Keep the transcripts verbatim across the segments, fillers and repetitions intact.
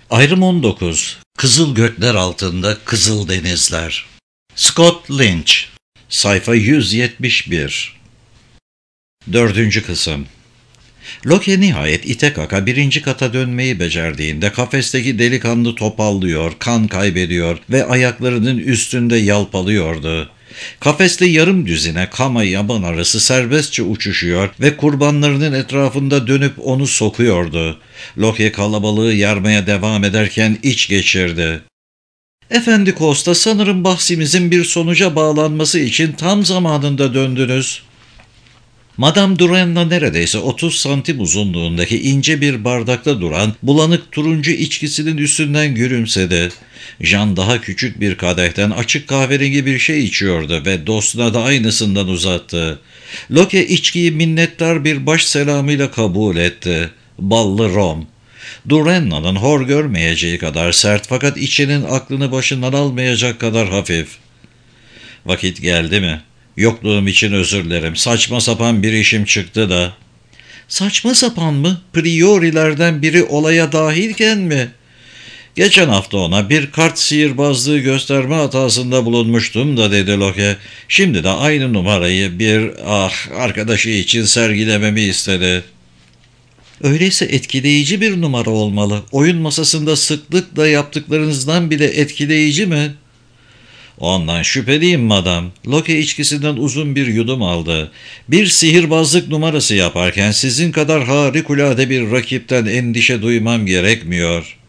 Ayrım on dokuz. Kızıl gökler altında kızıl denizler. Scott Lynch. Sayfa yüz yetmiş bir. Dördüncü kısım. Loki nihayet ite kaka birinci kata dönmeyi becerdiğinde kafesteki delikanlı topallıyor, kan kaybediyor ve ayaklarının üstünde yalpalıyordu. Kafeste yarım düzine kama yaban arısı serbestçe uçuşuyor ve kurbanlarının etrafında dönüp onu sokuyordu. Loki kalabalığı yarmaya devam ederken iç geçirdi. "Efendi Costa, sanırım bahsimizin bir sonuca bağlanması için tam zamanında döndünüz." Madame Duren'la neredeyse otuz santim uzunluğundaki ince bir bardakta duran bulanık turuncu içkisinin üstünden gülümsedi. Jean daha küçük bir kadehten açık kahverengi bir şey içiyordu ve dostuna da aynısından uzattı. Loki içkiyi minnettar bir baş selamıyla kabul etti. Ballı rom. Durenna'nın hor görmeyeceği kadar sert fakat içinin aklını başından almayacak kadar hafif. "Vakit geldi mi? Yokluğum için özür dilerim. Saçma sapan bir işim çıktı da." "Saçma sapan mı? Priorilerden biri olaya dahilken mi?" "Geçen hafta ona bir kart sihirbazlığı gösterme hatasında bulunmuştum da," dedi Loki. "Şimdi de aynı numarayı bir ah arkadaşı için sergilememi istedi." "Öyleyse etkileyici bir numara olmalı. Oyun masasında sıklıkla yaptıklarınızdan bile etkileyici mi?" "Ondan şüpheliyim madam." Loki içkisinden uzun bir yudum aldı. "Bir sihirbazlık numarası yaparken sizin kadar harikulade bir rakipten endişe duymam gerekmiyor."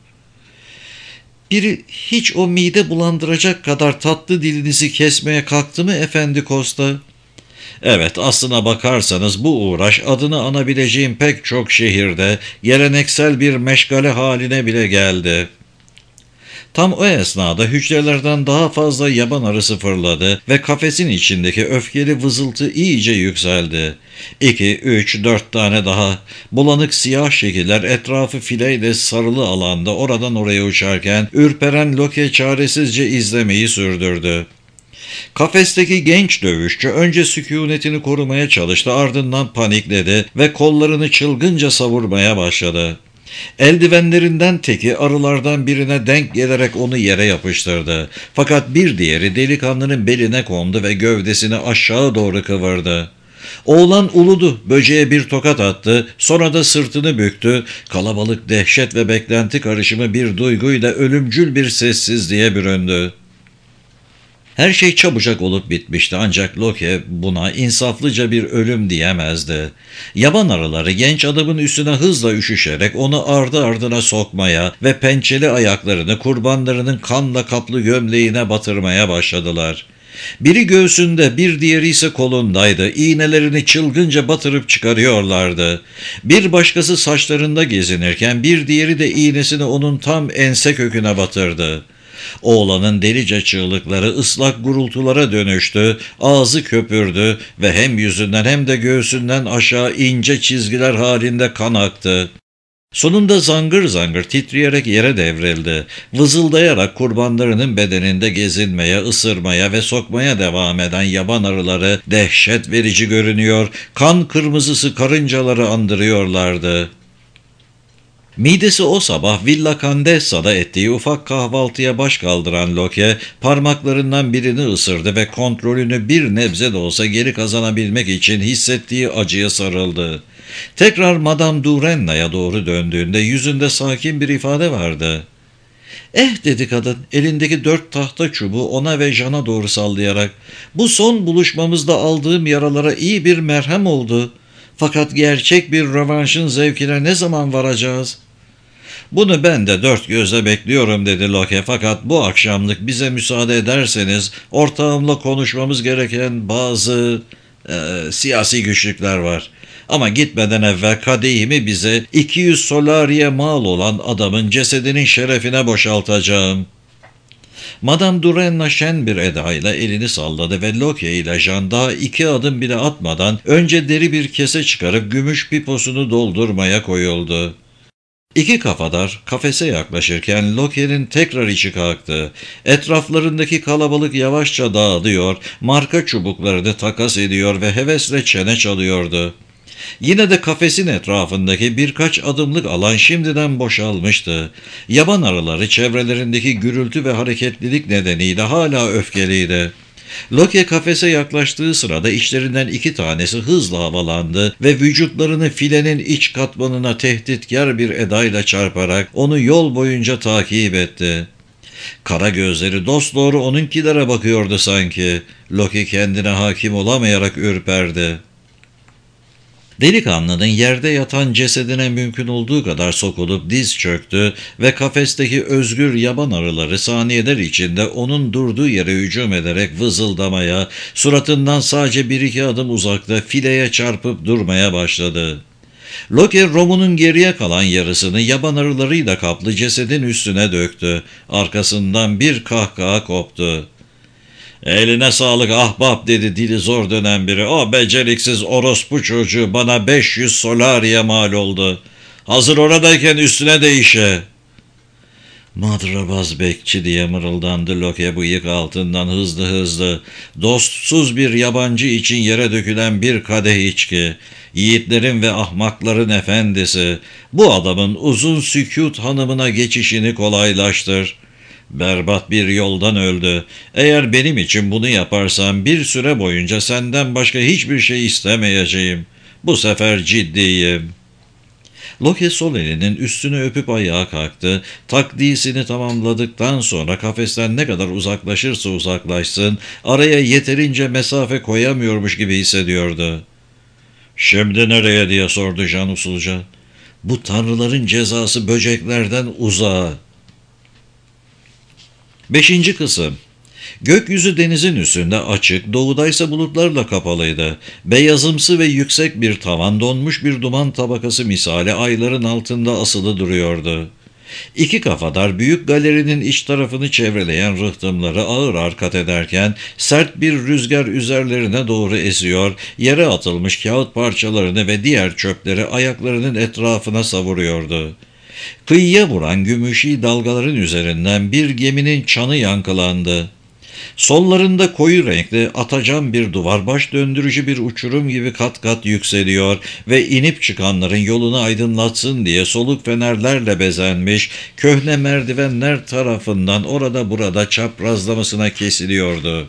"Biri hiç o mide bulandıracak kadar tatlı dilinizi kesmeye kalktı mı Efendi Costa?" "Evet, aslına bakarsanız bu uğraş adını anabileceğim pek çok şehirde geleneksel bir meşgale haline bile geldi." Tam o esnada hücrelerden daha fazla yaban arısı fırladı ve kafesin içindeki öfkeli vızıltı iyice yükseldi. İki, üç, dört tane daha. Bulanık siyah şekiller etrafı fileyle sarılı alanda oradan oraya uçarken ürperen Loki çaresizce izlemeyi sürdürdü. Kafesteki genç dövüşçü önce sükunetini korumaya çalıştı, ardından panikledi ve kollarını çılgınca savurmaya başladı. Eldivenlerinden teki arılardan birine denk gelerek onu yere yapıştırdı. Fakat bir diğeri delikanlının beline kondu ve gövdesini aşağı doğru kıvırdı. Oğlan uludu, böceğe bir tokat attı, sonra da sırtını büktü. Kalabalık dehşet ve beklenti karışımı bir duyguyla ölümcül bir sessizliğe büründü. Her şey çabucak olup bitmişti, ancak Loki buna insaflıca bir ölüm diyemezdi. Yaban arıları genç adamın üstüne hızla üşüşerek onu ardı ardına sokmaya ve pençeli ayaklarını kurbanlarının kanla kaplı gömleğine batırmaya başladılar. Biri göğsünde, bir diğeri ise kolundaydı. İğnelerini çılgınca batırıp çıkarıyorlardı. Bir başkası saçlarında gezinirken bir diğeri de iğnesini onun tam ense köküne batırdı. Oğlanın delice çığlıkları ıslak gurultulara dönüştü, ağzı köpürdü ve hem yüzünden hem de göğsünden aşağı ince çizgiler halinde kan aktı. Sonunda zangır zangır titreyerek yere devrildi. Vızıldayarak kurbanlarının bedeninde gezinmeye, ısırmaya ve sokmaya devam eden yaban arıları dehşet verici görünüyor, kan kırmızısı karıncaları andırıyorlardı. Midesi o sabah Villa Condessa'da ettiği ufak kahvaltıya baş kaldıran Loki, parmaklarından birini ısırdı ve kontrolünü bir nebze de olsa geri kazanabilmek için hissettiği acıya sarıldı. Tekrar Madame Durenna'ya doğru döndüğünde yüzünde sakin bir ifade vardı. "Eh," dedi kadın, elindeki dört tahta çubuğu ona ve Jean'a doğru sallayarak, "bu son buluşmamızda aldığım yaralara iyi bir merhem oldu. Fakat gerçek bir rövanşın zevkine ne zaman varacağız?" "Bunu ben de dört gözle bekliyorum," dedi Loki, "fakat bu akşamlık bize müsaade ederseniz ortağımla konuşmamız gereken bazı e, siyasi güçlükler var. Ama gitmeden evvel kadehimi bize iki yüz solariye mal olan adamın cesedinin şerefine boşaltacağım." Madame Durenna şen bir edayla elini salladı ve Loki ile Jean daha iki adım bile atmadan önce deri bir kese çıkarıp gümüş piposunu doldurmaya koyuldu. İki kafadar kafese yaklaşırken Loki'nin tekrar içi kalktı. Etraflarındaki kalabalık yavaşça dağılıyor, marka çubuklarını takas ediyor ve hevesle çene çalıyordu. Yine de kafesin etrafındaki birkaç adımlık alan şimdiden boşalmıştı. Yaban arıları çevrelerindeki gürültü ve hareketlilik nedeniyle hala öfkeliydi. Loki kafese yaklaştığı sırada içlerinden iki tanesi hızla havalandı ve vücutlarını filenin iç katmanına tehditkar bir edayla çarparak onu yol boyunca takip etti. Kara gözleri dosdoğru onunkilere bakıyordu sanki. Loki kendine hakim olamayarak ürperdi. Delikanlının yerde yatan cesedine mümkün olduğu kadar sokulup diz çöktü ve kafesteki özgür yaban arıları saniyeler içinde onun durduğu yere hücum ederek vızıldamaya, suratından sadece bir iki adım uzakta fileye çarpıp durmaya başladı. Loki Romu'nun geriye kalan yarısını yaban arılarıyla kaplı cesedin üstüne döktü. Arkasından bir kahkaha koptu. "Eline sağlık ahbap," dedi dili zor dönen biri. "O beceriksiz orospu çocuğu bana beş yüz solariye mal oldu. Hazır oradayken üstüne değişe." "Madrabaz bekçi," diye mırıldandı Loki bıyık altından hızlı hızlı. Dostsuz bir yabancı için yere dökülen bir kadeh içki. Yiğitlerin ve ahmakların efendisi. Bu adamın uzun sükût hanımına geçişini kolaylaştır. Berbat bir yoldan öldü. Eğer benim için bunu yaparsan bir süre boyunca senden başka hiçbir şey istemeyeceğim. Bu sefer ciddiyim." Loki sol elinin üstünü öpüp ayağa kalktı. Takdisini tamamladıktan sonra kafesten ne kadar uzaklaşırsa uzaklaşsın, araya yeterince mesafe koyamıyormuş gibi hissediyordu. "Şimdi nereye?" diye sordu Can usulca. "Bu tanrıların cezası böceklerden uzağa." Beşinci kısım. Gökyüzü denizin üstünde açık, doğudaysa bulutlarla kapalıydı. Beyazımsı ve yüksek bir tavan donmuş bir duman tabakası misali ayların altında asılı duruyordu. İki kafadar büyük galerinin iç tarafını çevreleyen rıhtımları ağır ağır kat ederken sert bir rüzgar üzerlerine doğru esiyor, yere atılmış kağıt parçalarını ve diğer çöpleri ayaklarının etrafına savuruyordu. Kıyıya vuran gümüşi dalgaların üzerinden bir geminin çanı yankılandı. Sollarında koyu renkli atacan bir duvar baş döndürücü bir uçurum gibi kat kat yükseliyor ve inip çıkanların yolunu aydınlatsın diye soluk fenerlerle bezenmiş köhne merdivenler tarafından orada burada çaprazlamasına kesiliyordu.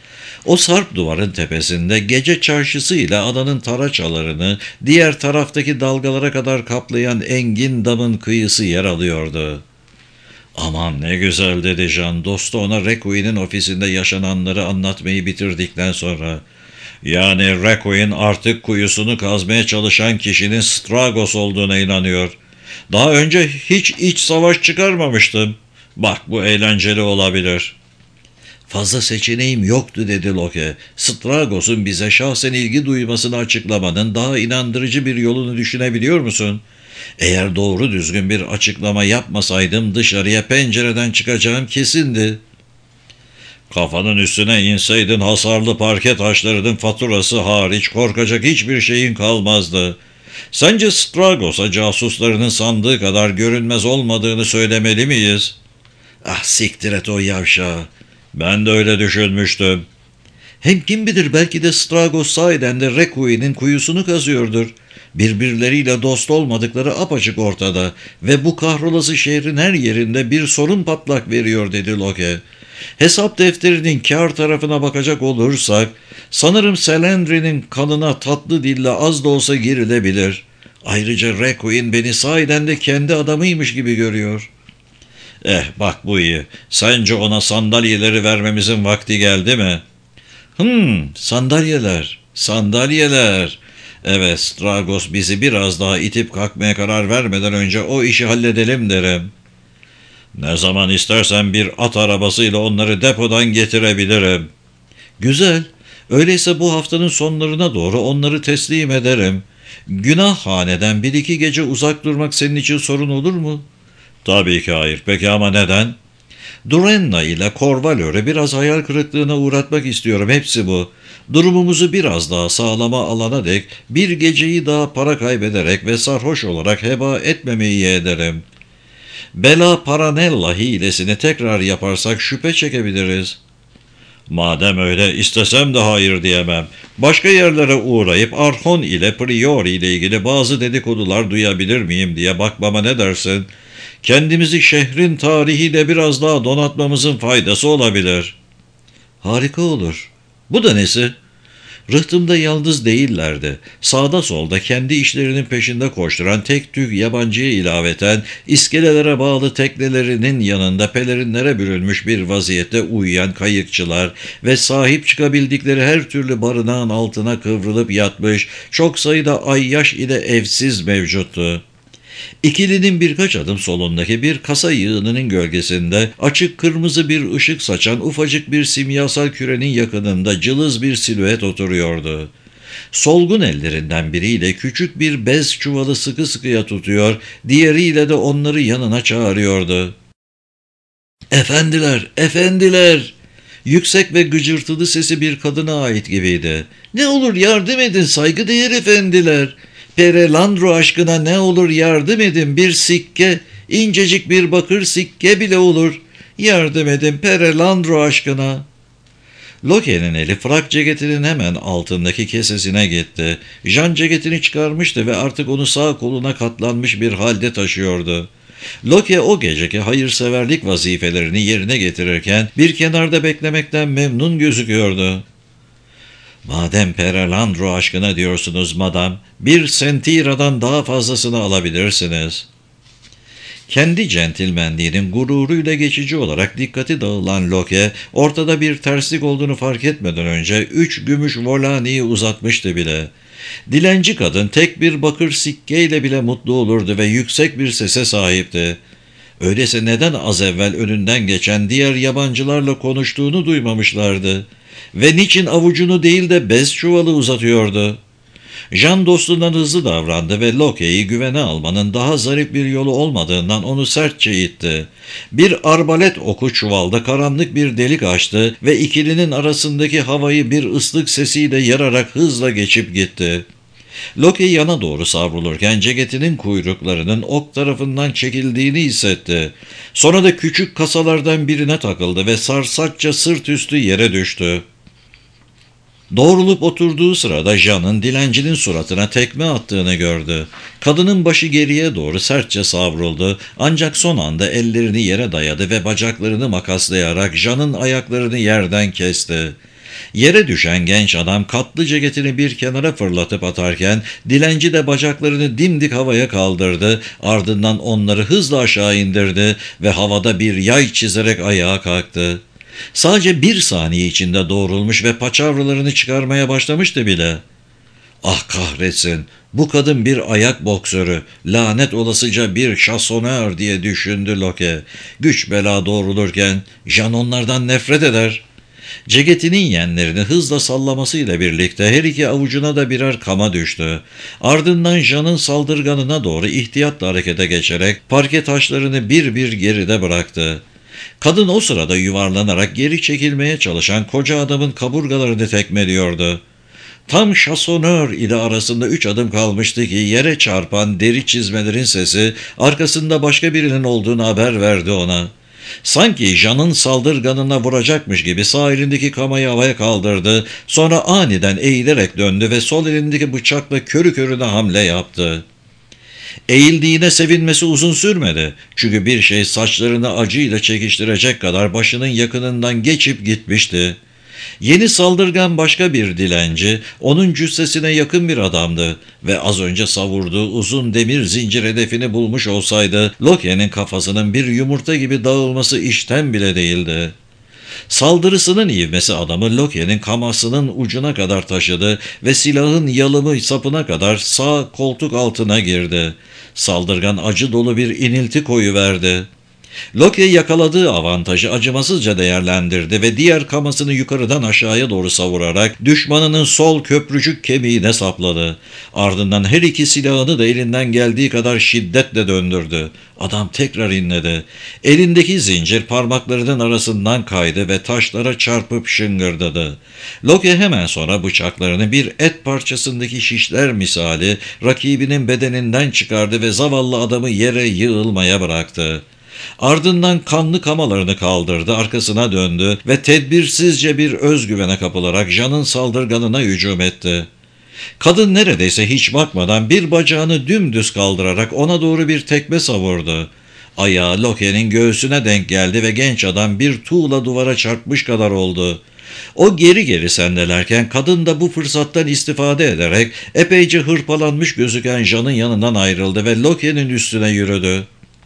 O sarp duvarın tepesinde gece çarşısıyla adanın taraçalarını diğer taraftaki dalgalara kadar kaplayan engin damın kıyısı yer alıyordu. "Aman ne güzel," dedi Can, dostu ona Requiem'in ofisinde yaşananları anlatmayı bitirdikten sonra. "Yani Requiem artık kuyusunu kazmaya çalışan kişinin Stragos olduğuna inanıyor. Daha önce hiç iç savaş çıkarmamıştım. Bak bu eğlenceli olabilir." "Fazla seçeneğim yoktu," dedi Loki. "Stragos'un bize şahsen ilgi duymasını açıklamanın daha inandırıcı bir yolunu düşünebiliyor musun? Eğer doğru düzgün bir açıklama yapmasaydım dışarıya pencereden çıkacağım kesindi." "Kafanın üstüne inseydin hasarlı parke taşlarının faturası hariç korkacak hiçbir şeyin kalmazdı. Sence Stragos'a casuslarının sandığı kadar görünmez olmadığını söylemeli miyiz?" "Ah siktir et o yavşağı." "Ben de öyle düşünmüştüm." "Hem kim bilir belki de Stragos sahiden de Requiem'in kuyusunu kazıyordur. Birbirleriyle dost olmadıkları apaçık ortada ve bu kahrolası şehrin her yerinde bir sorun patlak veriyor," dedi Loki. "Hesap defterinin kâr tarafına bakacak olursak, sanırım Selendri'nin kanına tatlı dille az da olsa girilebilir. Ayrıca Requiem beni sahiden de kendi adamıymış gibi görüyor." "Eh bak bu iyi. Sence ona sandalyeleri vermemizin vakti geldi mi?" Hmm, sandalyeler, sandalyeler. Evet, Stragos bizi biraz daha itip kalkmaya karar vermeden önce o işi halledelim derim." "Ne zaman istersen bir at arabasıyla onları depodan getirebilirim." "Güzel. Öyleyse bu haftanın sonlarına doğru onları teslim ederim. Günahhaneden bir iki gece uzak durmak senin için sorun olur mu?" "Tabii ki hayır. Peki ama neden?" "Durenna ile Corvalör'ü biraz hayal kırıklığına uğratmak istiyorum. Hepsi bu. Durumumuzu biraz daha sağlama alana dek bir geceyi daha para kaybederek ve sarhoş olarak heba etmemeyi ederim. Bela Paranella hilesini tekrar yaparsak şüphe çekebiliriz." Madem öyle, istesem de hayır diyemem. Başka yerlere uğrayıp Archon ile Priori ile ilgili bazı dedikodular duyabilir miyim diye bakmama ne dersin? Kendimizi şehrin tarihiyle biraz daha donatmamızın faydası olabilir. Harika olur. Bu da nesi? Rıhtımda yalnız değillerdi. Sağda solda kendi işlerinin peşinde koşturan tek tük yabancıya ilaveten iskelelere bağlı teknelerinin yanında pelerinlere bürünmüş bir vaziyette uyuyan kayıkçılar ve sahip çıkabildikleri her türlü barınağın altına kıvrılıp yatmış çok sayıda ayyaş ile evsiz mevcuttu. İkilinin birkaç adım solundaki bir kasa yığınının gölgesinde açık kırmızı bir ışık saçan ufacık bir simyasal kürenin yakınında cılız bir silüet oturuyordu. Solgun ellerinden biriyle küçük bir bez çuvalı sıkı sıkıya tutuyor, diğeriyle de onları yanına çağırıyordu. "Efendiler, efendiler!" Yüksek ve gıcırtılı sesi bir kadına ait gibiydi. "Ne olur yardım edin saygıdeğer efendiler! Perelandro aşkına ne olur yardım edin, bir sikke, incecik bir bakır sikke bile olur. Yardım edin Perelandro aşkına." Loki'nin eli frak ceketinin hemen altındaki kesesine gitti. Jan ceketini çıkarmıştı ve artık onu sağ koluna katlanmış bir halde taşıyordu. Loki o geceki hayırseverlik vazifelerini yerine getirirken bir kenarda beklemekten memnun gözüküyordu. "Madem Perelandro aşkına diyorsunuz madam, bir sentira'dan daha fazlasını alabilirsiniz." Kendi centilmenliğinin gururuyla geçici olarak dikkati dağılan Loki, ortada bir terslik olduğunu fark etmeden önce üç gümüş volaniyi uzatmıştı bile. Dilenci kadın tek bir bakır sikkeyle bile mutlu olurdu ve yüksek bir sese sahipti. Öyleyse neden az evvel önünden geçen diğer yabancılarla konuştuğunu duymamışlardı? Ve niçin avucunu değil de bez çuvalı uzatıyordu? Jan dostundan hızlı davrandı ve Loki'yi güvene almanın daha zarif bir yolu olmadığından onu sertçe itti. Bir arbalet oku çuvalda karanlık bir delik açtı ve ikilinin arasındaki havayı bir ıslık sesiyle yararak hızla geçip gitti. Loki yana doğru savrulurken ceketinin kuyruklarının ok tarafından çekildiğini hissetti. Sonra da küçük kasalardan birine takıldı ve sarsakça sırt üstü yere düştü. Doğrulup oturduğu sırada Jan'ın dilencinin suratına tekme attığını gördü. Kadının başı geriye doğru sertçe savruldu, ancak son anda ellerini yere dayadı ve bacaklarını makaslayarak Jan'ın ayaklarını yerden kesti. Yere düşen genç adam katlı ceketini bir kenara fırlatıp atarken dilenci de bacaklarını dimdik havaya kaldırdı, ardından onları hızla aşağı indirdi ve havada bir yay çizerek ayağa kalktı. Sadece bir saniye içinde doğrulmuş ve paçavralarını çıkarmaya başlamıştı bile. "Ah kahretsin, bu kadın bir ayak boksörü, lanet olasıca bir şasonör" diye düşündü Loki. Güç bela doğrulurken Jan onlardan nefret eder. Ceketinin yenlerini hızla sallamasıyla birlikte her iki avucuna da birer kama düştü. Ardından Jan'ın saldırganına doğru ihtiyatla harekete geçerek parke taşlarını bir bir geride bıraktı. Kadın o sırada yuvarlanarak geri çekilmeye çalışan koca adamın kaburgalarını tekmeliyordu. Tam şasonör ile arasında üç adım kalmıştı ki yere çarpan deri çizmelerin sesi arkasında başka birinin olduğunu haber verdi ona. Sanki Jan'ın saldırganına vuracakmış gibi sağ elindeki kamayı havaya kaldırdı, sonra aniden eğilerek döndü ve sol elindeki bıçakla körü körüne hamle yaptı. Eğildiğine sevinmesi uzun sürmedi. Çünkü bir şey saçlarını acıyla çekiştirecek kadar başının yakınından geçip gitmişti. Yeni saldırgan başka bir dilenci, onun cüssesine yakın bir adamdı ve az önce savurduğu uzun demir zincir hedefini bulmuş olsaydı, Loki'nin kafasının bir yumurta gibi dağılması işten bile değildi. Saldırısının ivmesi adamı Loki'nin kamasının ucuna kadar taşıdı ve silahın yalımı sapına kadar sağ koltuk altına girdi. Saldırgan acı dolu bir inilti koyuverdi. Loki yakaladığı avantajı acımasızca değerlendirdi ve diğer kamasını yukarıdan aşağıya doğru savurarak düşmanının sol köprücük kemiğine sapladı. Ardından her iki silahını da elinden geldiği kadar şiddetle döndürdü. Adam tekrar inledi. Elindeki zincir parmaklarının arasından kaydı ve taşlara çarpıp şıngırdadı. Loki hemen sonra bıçaklarını bir et parçasındaki şişler misali rakibinin bedeninden çıkardı ve zavallı adamı yere yığılmaya bıraktı. Ardından kanlı kamalarını kaldırdı, arkasına döndü ve tedbirsizce bir özgüvene kapılarak Jean'ın saldırganına hücum etti. Kadın neredeyse hiç bakmadan bir bacağını dümdüz kaldırarak ona doğru bir tekme savurdu. Ayağı Loke'nin göğsüne denk geldi ve genç adam bir tuğla duvara çarpmış kadar oldu. O geri geri sendelerken kadın da bu fırsattan istifade ederek epeyce hırpalanmış gözüken Jean'ın yanından ayrıldı ve Loke'nin üstüne yürüdü.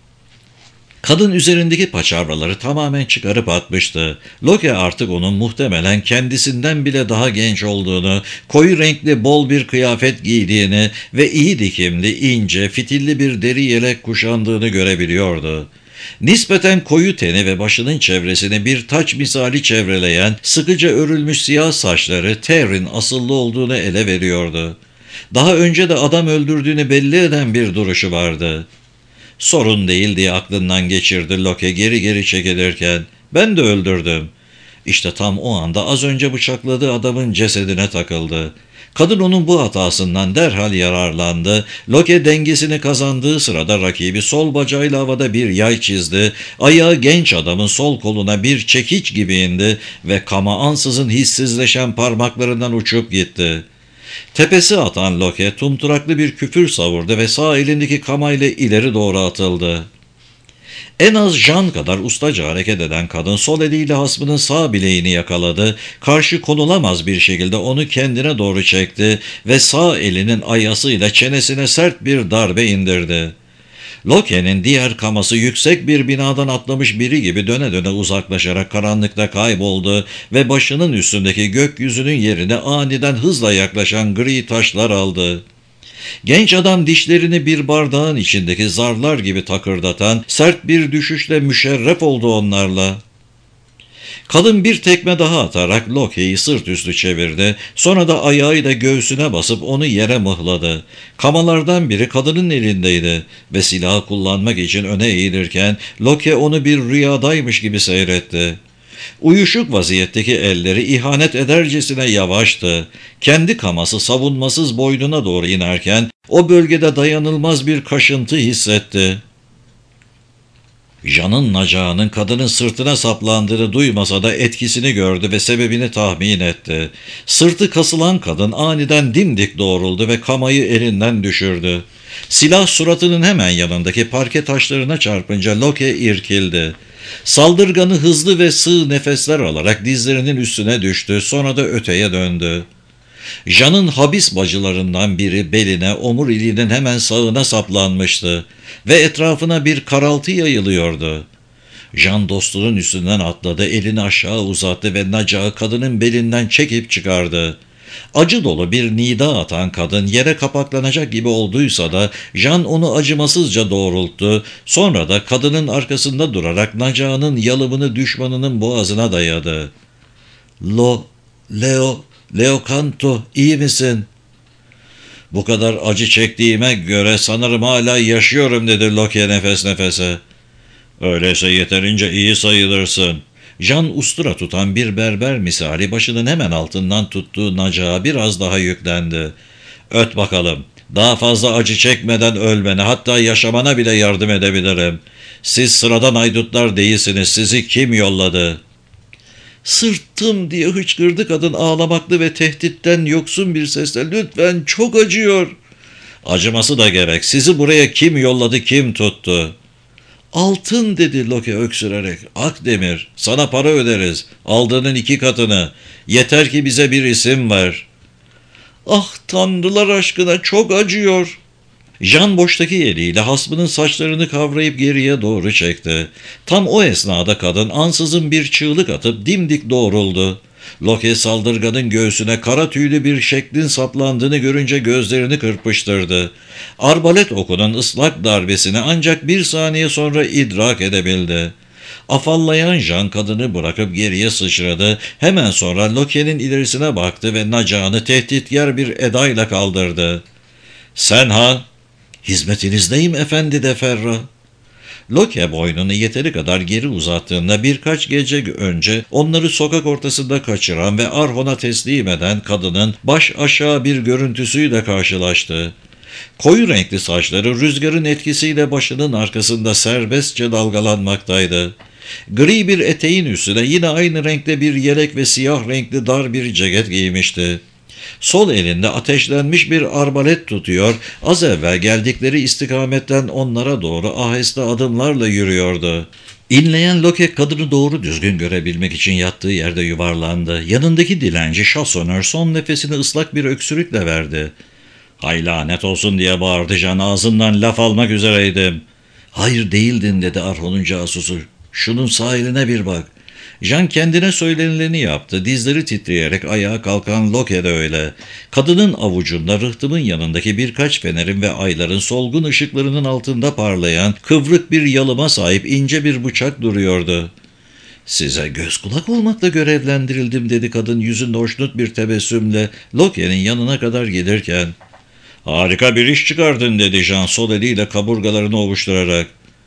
Kadın üzerindeki paçavraları tamamen çıkarıp atmıştı. Loke artık onun muhtemelen kendisinden bile daha genç olduğunu, koyu renkli bol bir kıyafet giydiğini ve iyi dikimli, ince, fitilli bir deri yelek kuşandığını görebiliyordu. Nispeten koyu teni ve başının çevresini bir taç misali çevreleyen, sıkıca örülmüş siyah saçları Ter'in asıllı olduğunu ele veriyordu. Daha önce de adam öldürdüğünü belli eden bir duruşu vardı. Sorun değil diye aklından geçirdi Loke geri geri çekilirken. Ben de öldürdüm. İşte tam o anda az önce bıçakladığı adamın cesedine takıldı. Kadın onun bu hatasından derhal yararlandı. Loke dengesini kazandığı sırada rakibi sol bacağıyla havada bir yay çizdi. Ayağı genç adamın sol koluna bir çekiç gibi indi ve kama ansızın hissizleşen parmaklarından uçup gitti. Tepesi atan Loke tumturaklı bir küfür savurdu ve sağ elindeki kamayla ileri doğru atıldı. En az Jean kadar ustaca hareket eden kadın sol eliyle hasmının sağ bileğini yakaladı, karşı konulamaz bir şekilde onu kendine doğru çekti ve sağ elinin ayasıyla çenesine sert bir darbe indirdi. Loke'nin diğer kaması yüksek bir binadan atlamış biri gibi döne döne uzaklaşarak karanlıkta kayboldu ve başının üstündeki gökyüzünün yerine aniden hızla yaklaşan gri taşlar aldı. Genç adam dişlerini bir bardağın içindeki zarlar gibi takırdatan sert bir düşüşle müşerref oldu onlarla. Kadın bir tekme daha atarak Loke'yi sırt üstü çevirdi. Sonra da ayağıyla göğsüne basıp onu yere mıhladı. Kamalardan biri kadının elindeydi ve silahı kullanmak için öne eğilirken Loke onu bir rüyadaymış gibi seyretti. Uyuşuk vaziyetteki elleri ihanet edercesine yavaştı. Kendi kaması savunmasız boynuna doğru inerken o bölgede dayanılmaz bir kaşıntı hissetti. Jean'ın nacağının kadının sırtına saplandığını duymasa da etkisini gördü ve sebebini tahmin etti. Sırtı kasılan kadın aniden dimdik doğruldu ve kamayı elinden düşürdü. Silah suratının hemen yanındaki parke taşlarına çarpınca Loke irkildi. Saldırganı hızlı ve sığ nefesler alarak dizlerinin üstüne düştü, sonra da öteye döndü. Jean'ın habis bacılarından biri beline, omuriliğinin hemen sağına saplanmıştı ve etrafına bir karaltı yayılıyordu. Jean dostunun üstünden atladı, elini aşağı uzattı ve nacağı kadının belinden çekip çıkardı. Acı dolu bir nida atan kadın yere kapaklanacak gibi olduysa da Jean onu acımasızca doğrulttu. Sonra da kadının arkasında durarak nacağının yalıbını düşmanının boğazına dayadı. ''Lo, Leo, Leocanto, iyi misin?'' ''Bu kadar acı çektiğime göre sanırım hala yaşıyorum'' dedi Loke nefes nefese. ''Öyleyse yeterince iyi sayılırsın.'' Jean ustura tutan bir berber misali başının hemen altından tuttuğu nacağa biraz daha yüklendi. ''Öt bakalım, daha fazla acı çekmeden ölmene, hatta yaşamana bile yardım edebilirim. Siz sıradan haydutlar değilsiniz, sizi kim yolladı?'' ''Sırtım!'' diye hıçkırdı kadın ağlamaklı ve tehditten yoksun bir sesle. ''Lütfen, çok acıyor.'' ''Acıması da gerek. Sizi buraya kim yolladı, kim tuttu?'' ''Altın'' dedi Loke öksürerek. ''Akdemir, sana para öderiz. Aldığının iki katını. Yeter ki bize bir isim ver.'' ''Ah tanrılar aşkına, çok acıyor.'' Jean boştaki eliyle hasmının saçlarını kavrayıp geriye doğru çekti. Tam o esnada kadın ansızın bir çığlık atıp dimdik doğruldu. Loke saldırganın göğsüne kara tüylü bir şeklin saplandığını görünce gözlerini kırpıştırdı. Arbalet okunun ıslak darbesini ancak bir saniye sonra idrak edebildi. Afallayan Jean kadını bırakıp geriye sıçradı. Hemen sonra Loke'nin ilerisine baktı ve nacağını tehditkar bir edayla kaldırdı. ''Sen ha?'' ''Hizmetinizdeyim efendi de Ferra.'' Loke boynunu yeteri kadar geri uzattığında birkaç gece önce onları sokak ortasında kaçıran ve Arhon'a teslim eden kadının baş aşağı bir görüntüsüyle karşılaştı. Koyu renkli saçları rüzgarın etkisiyle başının arkasında serbestçe dalgalanmaktaydı. Gri bir eteğin üstüne yine aynı renkte bir yelek ve siyah renkli dar bir ceket giymişti. Sol elinde ateşlenmiş bir arbalet tutuyor, az evvel geldikleri istikametten onlara doğru aheste adımlarla yürüyordu. İnleyen Loke kadını doğru düzgün görebilmek için yattığı yerde yuvarlandı. Yanındaki dilenci şasonör son nefesini ıslak bir öksürükle verdi. "Hay lanet olsun!" diye bağırdı Can, "ağzından laf almak üzereydim." "Hayır değildin," dedi Arhon'un casusu. "Şunun sahiline bir bak." Jean kendine söylenileni yaptı. Dizleri titreyerek ayağa kalkan Loke de öyle. Kadının avucunda rıhtımın yanındaki birkaç fenerin ve ayların solgun ışıklarının altında parlayan kıvrık bir yalıma sahip ince bir bıçak duruyordu. "Size göz kulak olmakla görevlendirildim," dedi kadın yüzünde hoşnut bir tebessümle Loke'nin yanına kadar gelirken. "Harika bir iş çıkardın," dedi Jean sol eliyle kaburgalarını ovuşturarak.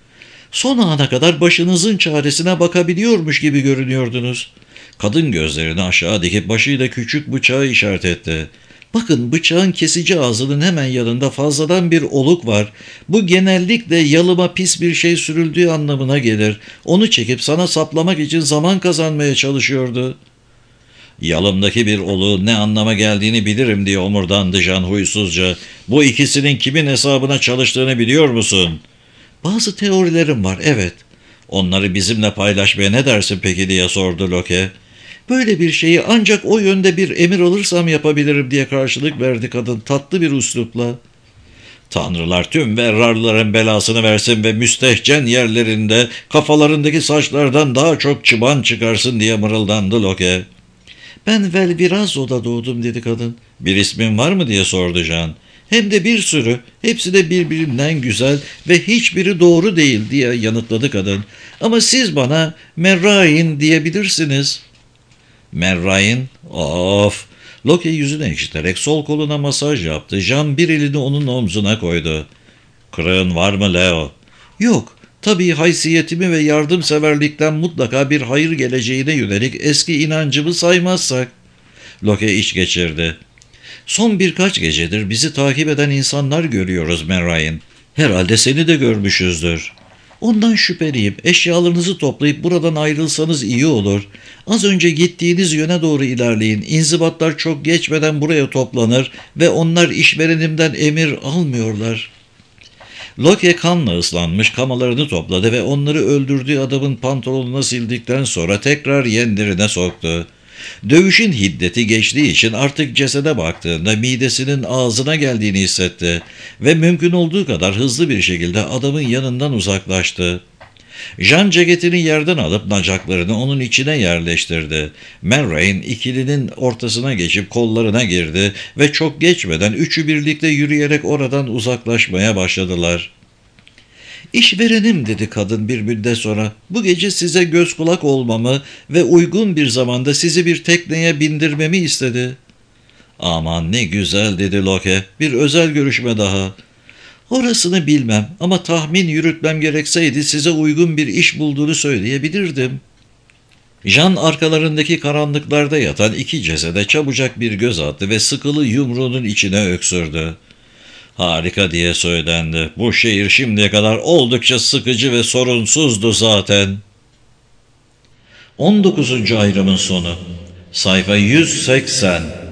"Son ana kadar başınızın çaresine bakabiliyormuş gibi görünüyordunuz." Kadın gözlerini aşağı dikip başıyla küçük bıçağı işaret etti. "Bakın, bıçağın kesici ağzının hemen yanında fazladan bir oluk var. Bu genellikle yalıma pis bir şey sürüldüğü anlamına gelir. Onu çekip sana saplamak için zaman kazanmaya çalışıyordu." "Yalımdaki bir oluğun ne anlama geldiğini bilirim," diye omurdandı Jean huysuzca. "Bu ikisinin kimin hesabına çalıştığını biliyor musun?" "Bazı teorilerim var, evet." "Onları bizimle paylaşmaya ne dersin peki?" diye sordu Loke. "Böyle bir şeyi ancak o yönde bir emir alırsam yapabilirim," diye karşılık verdi kadın tatlı bir üslupla. "Tanrılar tüm verrarların belasını versin ve müstehcen yerlerinde kafalarındaki saçlardan daha çok çıban çıkarsın," diye mırıldandı Loke. "Ben Velvirazo'da doğdum," dedi kadın. "Bir ismin var mı?" diye sordu Jean. "Hem de bir sürü, hepsi de birbirinden güzel ve hiçbiri doğru değil," diye yanıtladı kadın. "Ama siz bana Merrain diyebilirsiniz." "Merrain? Of!" Loke yüzünü ekşiterek sol koluna masaj yaptı. Jean bir elini onun omzuna koydu. "Kırığın var mı Leo?" "Yok. Tabii haysiyetimi ve yardımseverlikten mutlaka bir hayır geleceğine yönelik eski inancımı saymazsak." Loke iç geçirdi. "Son birkaç gecedir bizi takip eden insanlar görüyoruz Merrain. Herhalde seni de görmüşüzdür." "Ondan şüpheliyim. Eşyalarınızı toplayıp buradan ayrılsanız iyi olur. Az önce gittiğiniz yöne doğru ilerleyin. İnzibatlar çok geçmeden buraya toplanır ve onlar işverenimden emir almıyorlar." Loke kanla ıslanmış kamalarını topladı ve onları öldürdüğü adamın pantolonuna sildikten sonra tekrar yenlerine soktu. Dövüşün hiddeti geçtiği için artık cesede baktığında midesinin ağzına geldiğini hissetti ve mümkün olduğu kadar hızlı bir şekilde adamın yanından uzaklaştı. Jean ceketini yerden alıp nacaklarını onun içine yerleştirdi. Merrain ikilinin ortasına geçip kollarına girdi ve çok geçmeden üçü birlikte yürüyerek oradan uzaklaşmaya başladılar. "İşverenim," dedi kadın bir müddet sonra, "bu gece size göz kulak olmamı ve uygun bir zamanda sizi bir tekneye bindirmemi istedi." "Aman ne güzel," dedi Loke, "bir özel görüşme daha." "Orasını bilmem ama tahmin yürütmem gerekseydi size uygun bir iş bulduğunu söyleyebilirdim." Jean arkalarındaki karanlıklarda yatan iki cesede çabucak bir göz attı ve sıkılı yumruğunun içine öksürdü. "Harika," diye söylendi. "Bu şehir şimdiye kadar oldukça sıkıcı ve sorunsuzdu zaten." on dokuzuncu ayrımın sonu. Sayfa yüz seksen.